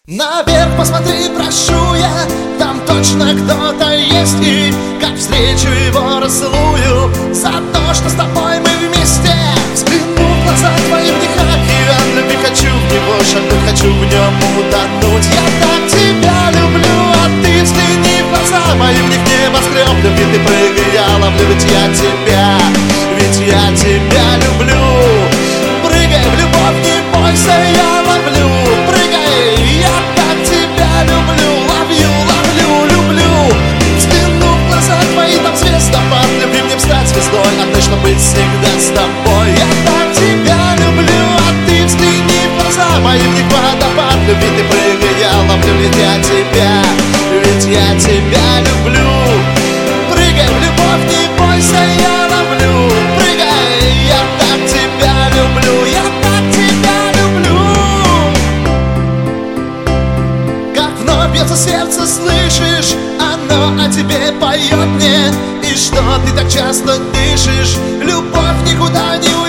Наверх посмотри, прошу я, там точно кто-то есть. И как встречу его разлую за то, что с тобой мы вместе. Взгляну в глаза твои, в них океан любви, хочу в него шагнуть, хочу в нем утонуть. Я так тебя люблю, а ты взгляни в глаза мои, в них небоскреб любви. Ты прыгай, я ловлю, ведь я тебя люблю. Прыгай в любовь, не бойся, я ловлю. Прыгай, я так тебя люблю. Ловлю, люблю. Взгляну в глаза твои, там звездопад любви. Мне стать звездой, одной, чтобы быть всегда с тобой. Я так тебя люблю, а ты взгляни в глаза мои, в них водопад любви. Ты прыгай, я ловлю, ведь я тебя люблю. Прыгай в любовь, не бойся, я ловлю. Прыгай, я так тебя люблю. Я так тебя люблю. Как вновь бьется сердце, слышишь? Оно о тебе поет мне. И что ты так часто дышишь? Любовь никуда не